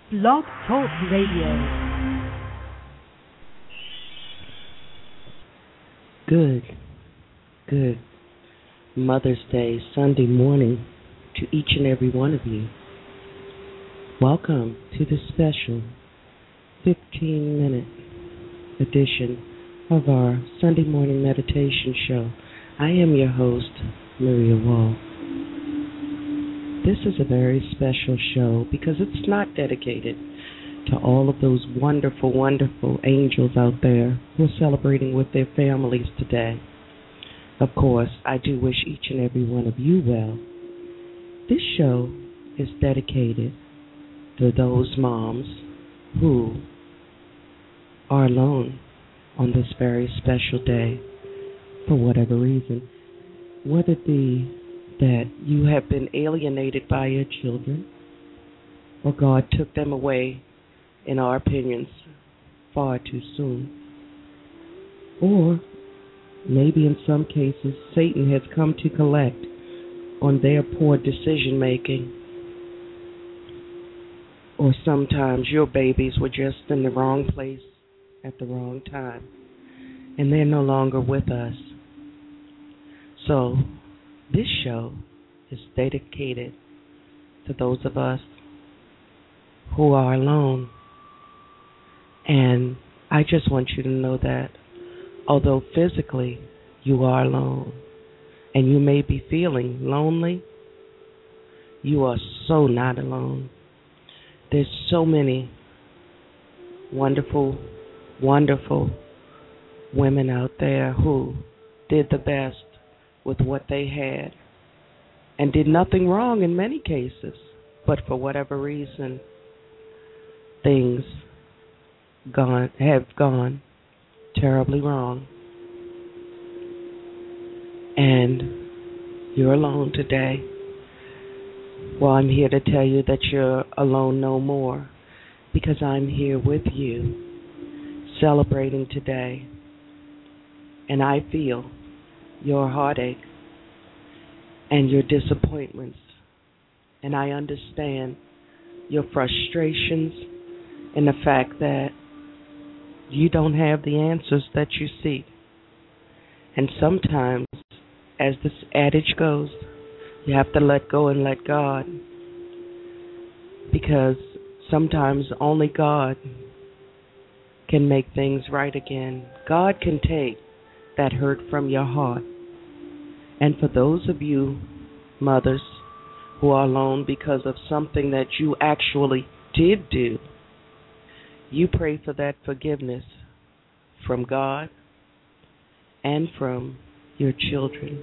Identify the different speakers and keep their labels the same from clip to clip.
Speaker 1: Blog Talk Radio.
Speaker 2: Good Mother's Day Sunday morning to each and every one of you. Welcome to the special 15-minute edition of our Sunday morning meditation show. I am your host, Maria Wall. This is a very special show because it's not dedicated to all of those wonderful, wonderful angels out there who are celebrating with their families today. Of course, I do wish each and every one of you well. This show is dedicated to those moms who are alone on this very special day for whatever reason, whether it be that you have been alienated by your children or God took them away, in our opinions, far too soon, or maybe in some cases Satan has come to collect on their poor decision making, or sometimes your babies were just in the wrong place at the wrong time and they're no longer with us. So this show is dedicated to those of us who are alone. And I just want you to know that although physically you are alone and you may be feeling lonely, you are so not alone. There's so many wonderful, wonderful women out there who did the best with what they had and did nothing wrong in many cases, but for whatever reason, things have gone terribly wrong. And you're alone today. Well, I'm here to tell you that you're alone no more, because I'm here with you, celebrating today. And I feel your heartache and your disappointments, and I understand your frustrations and the fact that you don't have the answers that you seek. And sometimes, as this adage goes, you have to let go and let God, because sometimes only God can make things right again. God can take that hurt from your heart. And for those of you mothers who are alone because of something that you actually did do, you pray for that forgiveness from God and from your children.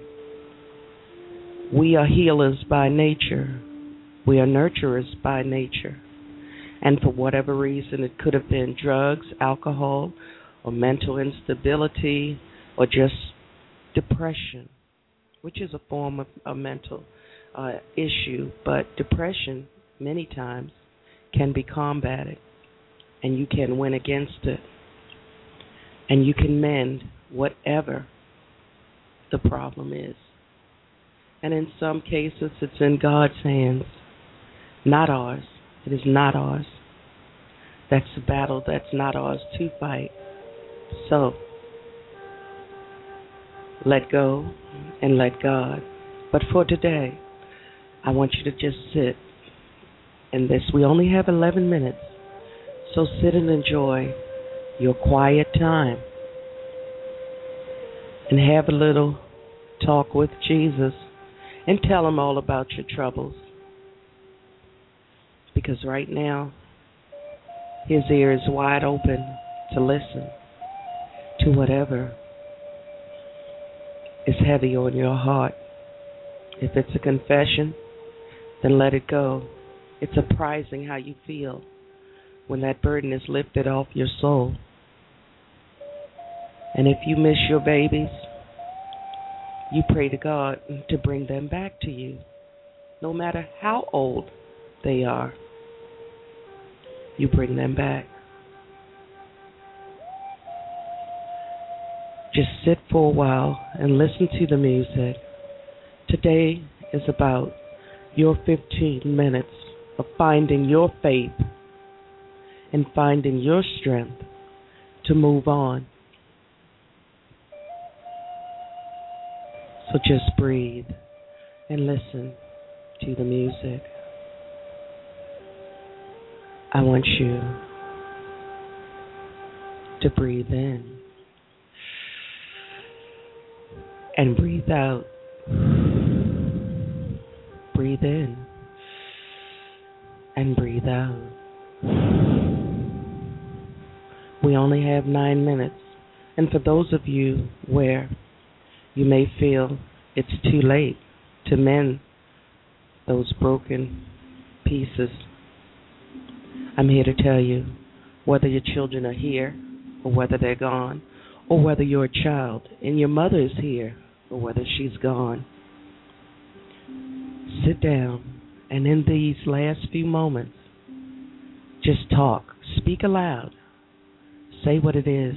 Speaker 2: We are healers by nature. We are nurturers by nature. And for whatever reason, it could have been drugs, alcohol, or mental instability, or just depression, which is a form of a mental issue. But depression, many times, can be combated, and you can win against it. And you can mend whatever the problem is. And in some cases, it's in God's hands, not ours. It is not ours. That's a battle that's not ours to fight. So, let go and let God. But for today, I want you to just sit in this. We only have 11 minutes, so sit and enjoy your quiet time and have a little talk with Jesus and tell him all about your troubles. Because right now, his ear is wide open to listen to whatever is heavy on your heart. If it's a confession, then let it go. It's surprising how you feel when that burden is lifted off your soul. And if you miss your babies, you pray to God to bring them back to you, no matter how old they are. You bring them back. Just sit for a while and listen to the music. Today is about your 15 minutes of finding your faith and finding your strength to move on. So just breathe and listen to the music. I want you to breathe in and breathe out. Breathe in and breathe out. We only have 9 minutes, and for those of you where you may feel it's too late to mend those broken pieces, I'm here to tell you, whether your children are here or whether they're gone, or whether you're a child and your mother is here or whether she's gone, sit down and in these last few moments, just talk, speak aloud, say what it is.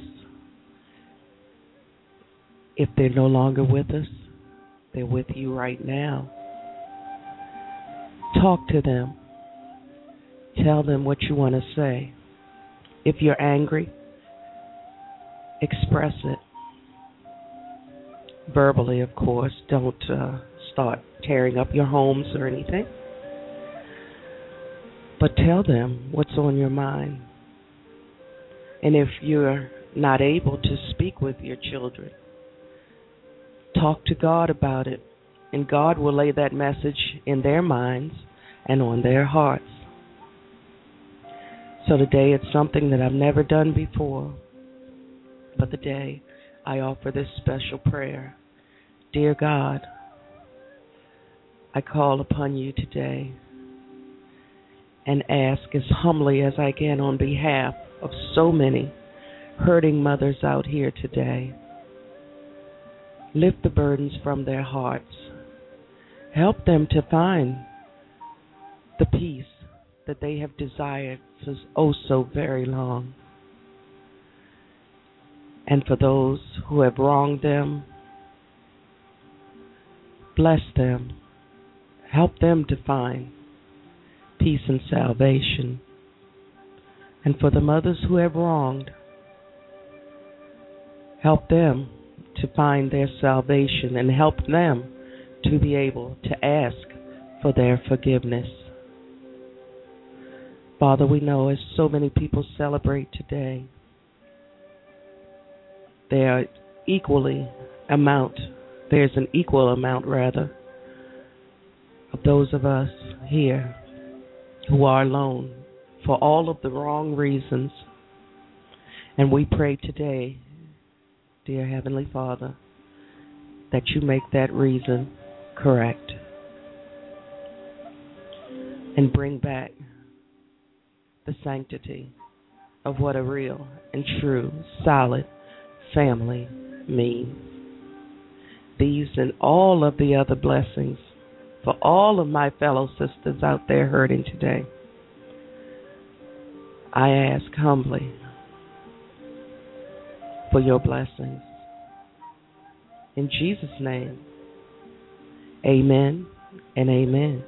Speaker 2: If they're no longer with us, they're with you right now. Talk to them. Tell them what you want to say. If you're angry, express it. Verbally, of course. Don't start tearing up your homes or anything. But tell them what's on your mind. And if you're not able to speak with your children, talk to God about it, and God will lay that message in their minds and on their hearts. So today it's something that I've never done before, but today I offer this special prayer. Dear God, I call upon you today and ask as humbly as I can on behalf of so many hurting mothers out here today. Lift the burdens from their hearts. Help them to find the peace that they have desired for oh so very long. And for those who have wronged them, bless them. Help them to find peace and salvation. And for the mothers who have wronged, help them to find their salvation and help them to be able to ask for their forgiveness. Father, we know as so many people celebrate today, there's an equal amount of those of us here who are alone for all of the wrong reasons. And we pray today, dear Heavenly Father, that you make that reason correct and bring back the sanctity of what a real and true, solid family means. These and all of the other blessings for all of my fellow sisters out there hurting today, I ask humbly for your blessings. In Jesus' name, amen and amen.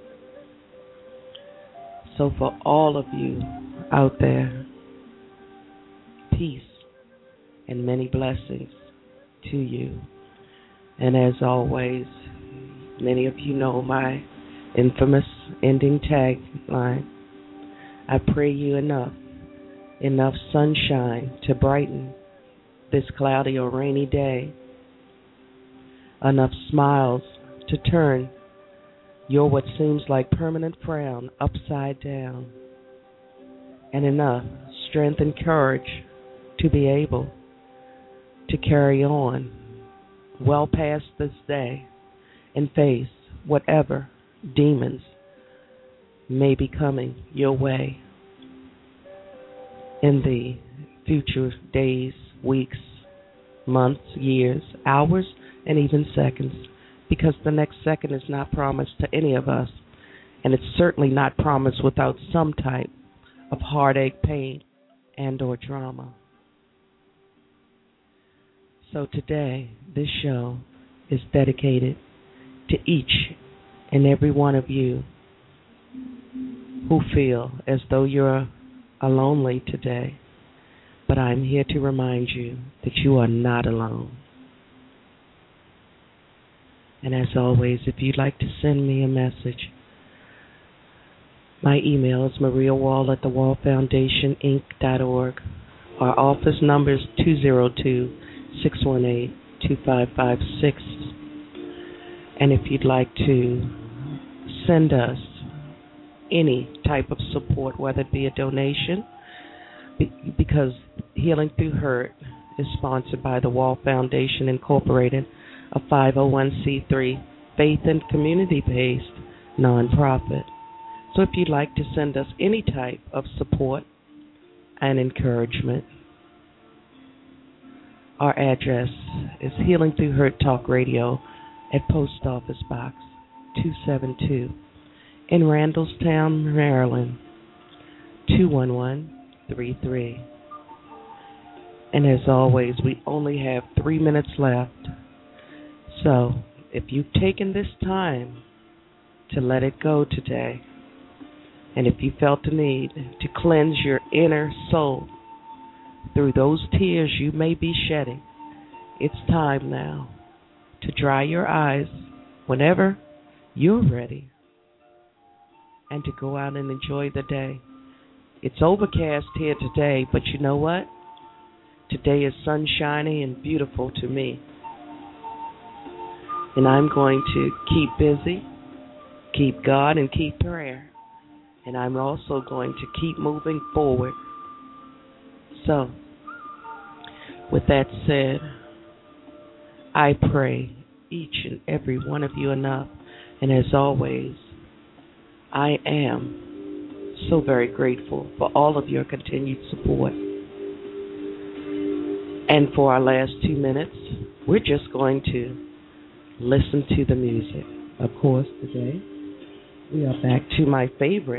Speaker 2: So for all of you out there, peace and many blessings to you. And as always, many of you know my infamous ending tagline, I pray you enough sunshine to brighten this cloudy or rainy day, enough smiles to turn your what seems like permanent frown upside down, and enough strength and courage to be able to carry on well past this day and face whatever demons may be coming your way in the future days, weeks, months, years, hours, and even seconds, because the next second is not promised to any of us, and it's certainly not promised without some type of heartache, pain, and or drama. So today, this show is dedicated to each and every one of you who feel as though you're are lonely today, but I'm here to remind you that you are not alone. And as always, if you'd like to send me a message, my email is mariawall@thewallfoundationinc.org. Our office number is 202-618-2556. And if you'd like to send us any type of support, whether it be a donation, because Healing Through Hurt is sponsored by the Wall Foundation Incorporated, a 501c3 faith and community-based nonprofit. So if you'd like to send us any type of support and encouragement, our address is Healing Through Hurt Talk Radio at Post Office Box 272 in Randallstown, Maryland, 21133. And as always, we only have 3 minutes left. So if you've taken this time to let it go today, and if you felt the need to cleanse your inner soul through those tears you may be shedding, it's time now to dry your eyes whenever you're ready and to go out and enjoy the day. It's overcast here today, but you know what? Today is sunshiny and beautiful to me. And I'm going to keep busy, keep God, and keep prayer. And I'm also going to keep moving forward. So, with that said, I pray each and every one of you enough. And as always, I am so very grateful for all of your continued support. And for our last 2 minutes, we're just going to listen to the music. Of course, today we are back to my favorite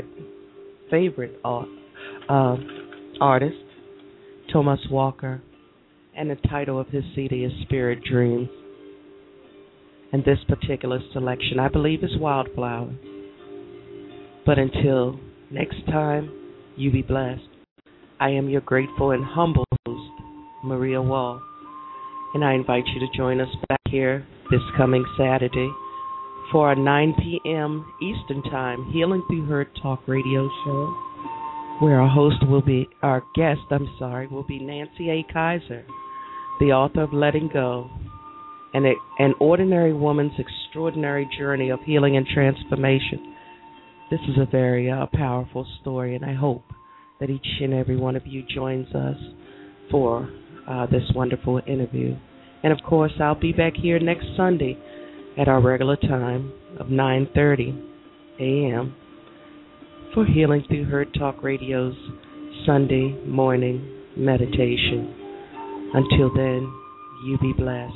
Speaker 2: artist, Thomas Walker, and the title of his CD is Spirit Dreams. And this particular selection, I believe, is Wildflower. But until next time, you be blessed. I am your grateful and humble host, Maria Wall, and I invite you to join us back here this coming Saturday for our 9 p.m. Eastern Time Healing Through Hurt Talk Radio show, where our guest will be Nancy A. Kaiser, the author of Letting Go, an ordinary woman's extraordinary journey of healing and transformation. This is a very powerful story, and I hope that each and every one of you joins us for this wonderful interview. And, of course, I'll be back here next Sunday at our regular time of 9:30 a.m. for Healing Through Hurt Talk Radio's Sunday morning meditation. Until then, you be blessed.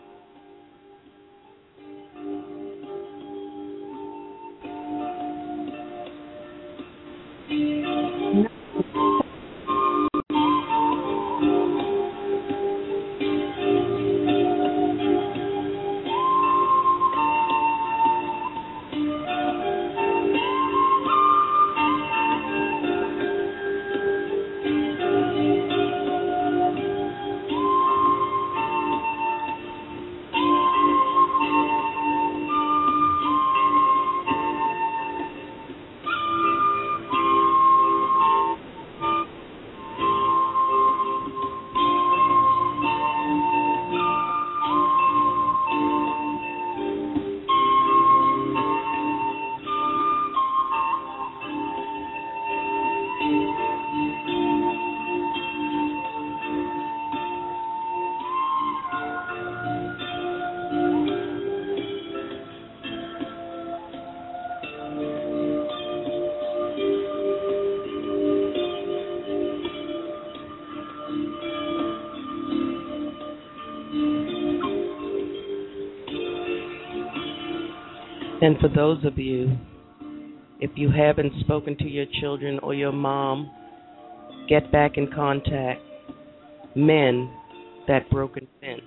Speaker 2: And for those of you, if you haven't spoken to your children or your mom, get back in contact. Mend that broken fence.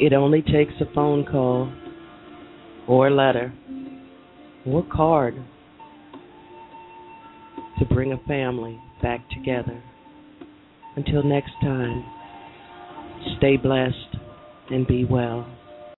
Speaker 2: It only takes a phone call or a letter or card to bring a family back together. Until next time, stay blessed and be well.